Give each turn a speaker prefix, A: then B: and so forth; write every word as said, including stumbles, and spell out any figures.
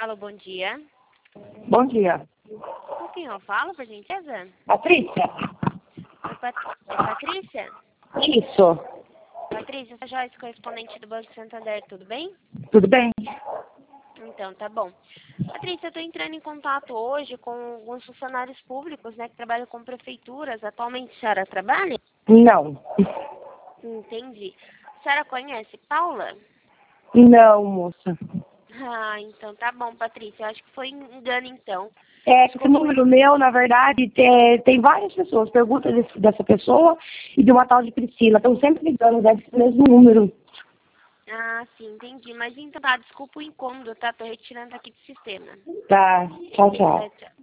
A: Alô, bom dia.
B: Bom dia.
A: Com quem eu falo, por gentileza?
B: Patrícia?
A: Oi, Pat... é Patrícia?
B: Isso.
A: Patrícia, você é Joyce, correspondente do Banco Santander, tudo bem?
B: Tudo bem?
A: Então, tá bom. Patrícia, eu estou entrando em contato hoje com alguns funcionários públicos, né, que trabalham com prefeituras. Atualmente, a senhora trabalha?
B: Não.
A: Entendi. A senhora conhece Paula?
B: Não, moça.
A: Ah, então tá bom, Patrícia. Eu acho que foi engano, então.
B: É, esse
A: Desculpa.
B: número meu, na verdade, tem, tem várias pessoas. Pergunta desse, dessa pessoa e de uma tal de Priscila. Estão sempre ligando, deve ser o mesmo número.
A: Ah, sim, entendi. Mas então tá, desculpa o incômodo, tá? Tô retirando aqui do sistema.
B: Tá. Tchau, tchau.
A: Tchau, tchau.